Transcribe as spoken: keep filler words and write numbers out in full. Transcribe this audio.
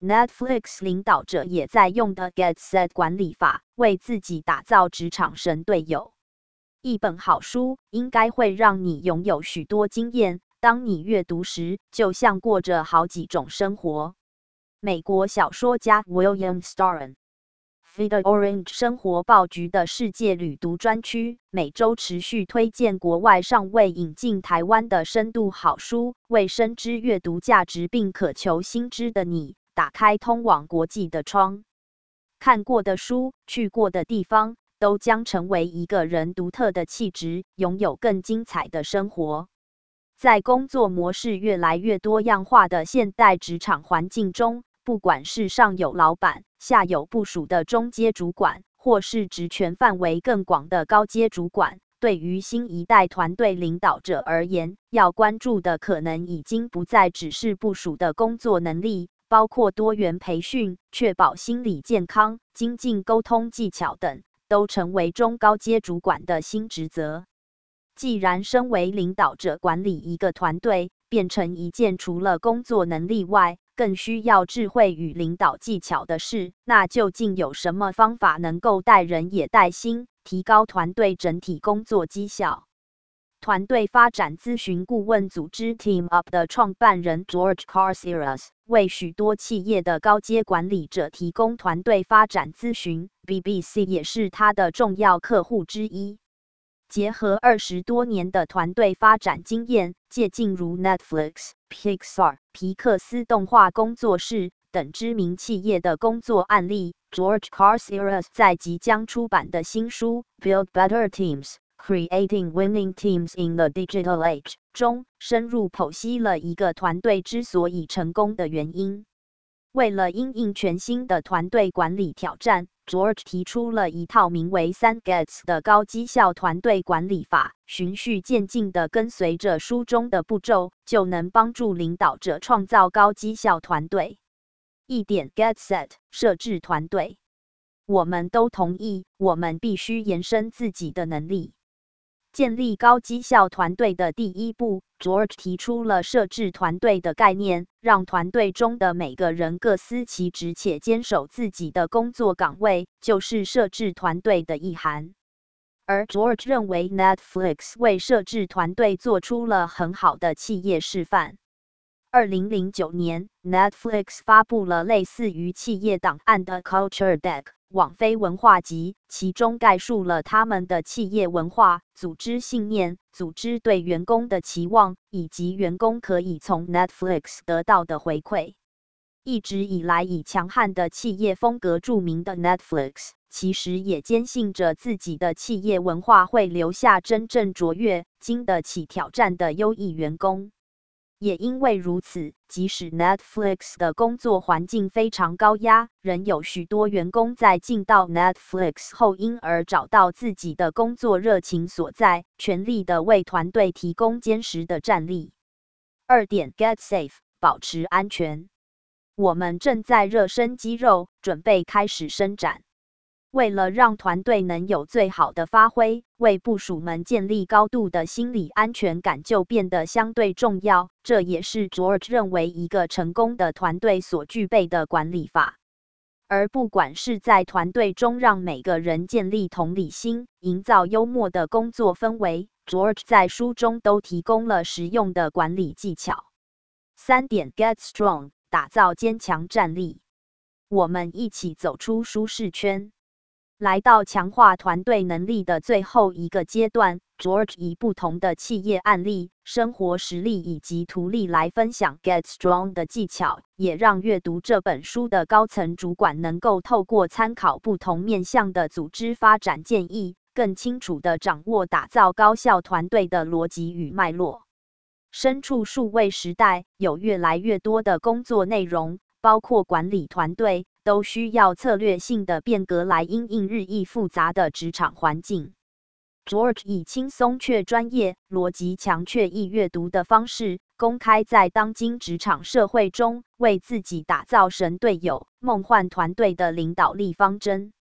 Netflix 领导者也在用的 Get Set 管理法，为自己打造职场神队友。一本好书应该会让你拥有许多经验，当你阅读时，就像过着好几种生活。美国小说家 William Storen。Feed Orange 生活报局的世界旅读专区，每周持续推荐国外尚未引进台湾的深度好书，为深知阅读价值并渴求新知的你，打开通往国际的窗。看过的书，去过的地方，都将成为一个人独特的气质，拥有更精彩的生活。在工作模式越来越多样化的现代职场环境中，不管是上有老板，下有部属的中阶主管，或是职权范围更广的高阶主管，对于新一代团队领导者而言，要关注的可能已经不再只是部属的工作能力，包括多元培训、确保心理健康、精进沟通技巧等，都成为中高阶主管的新职责。既然身为领导者管理一个团队，变成一件除了工作能力外，更需要智慧与领导技巧的事，那究竟有什么方法能够带人也带心，提高团队整体工作绩效？团队发展咨询顾问组织 Team Up 的创办人 George Carceres 为许多企业的高阶管理者提供团队发展咨询 ，B B C 也是他的重要客户之一。结合二十多年的团队发展经验，借鉴如 Netflix、Pixar、皮克斯动画工作室等知名企业的工作案例。George Carceres 在即将出版的新书《Build Better Teams: Creating Winning Teams in the Digital Age》中，深入剖析了一个团队之所以成功的原因。为了因应全新的团队管理挑战， George 提出了一套名为三 Gets 的高绩效团队管理法，循序渐进地跟随着书中的步骤，就能帮助领导者创造高绩效团队。一点 Get Set 设置团队。我们都同意，我们必须延伸自己的能力。建立高绩效团队的第一步， George 提出了设置团队的概念，让团队中的每个人各司其职且坚守自己的工作岗位，就是设置团队的意涵。而 George 认为 Netflix 为设置团队做出了很好的企业示范。二零零九年 ，Netflix 发布了类似于企业档案的 Culture Deck 网飞文化集，其中概述了他们的企业文化、组织信念、组织对员工的期望，以及员工可以从 Netflix 得到的回馈。一直以来以强悍的企业风格著名的 Netflix， 其实也坚信着自己的企业文化会留下真正卓越、经得起挑战的优异员工。也因为如此，即使 Netflix 的工作环境非常高压，仍有许多员工在进到 Netflix 后因而找到自己的工作热情所在，全力的为团队提供坚实的战力。二点 Get Safe 保持安全。我们正在热身肌肉，准备开始伸展。为了让团队能有最好的发挥，为部属们建立高度的心理安全感就变得相对重要。这也是 George 认为一个成功的团队所具备的管理法。而不管是在团队中让每个人建立同理心，营造幽默的工作氛围， George 在书中都提供了实用的管理技巧。三点 Get Strong 打造坚强战力。我们一起走出舒适圈。来到强化团队能力的最后一个阶段， George 以不同的企业案例、生活实例以及图例来分享 Get Strong 的技巧，也让阅读这本书的高层主管能够透过参考不同面向的组织发展建议，更清楚地掌握打造高效团队的逻辑与脉络。身处数位时代，有越来越多的工作内容，包括管理团队，都需要策略性的变革来因应日益复杂的职场环境。George 以轻松却专业、逻辑强却易阅读的方式，公开在当今职场社会中为自己打造神队友、梦幻团队的领导力方针。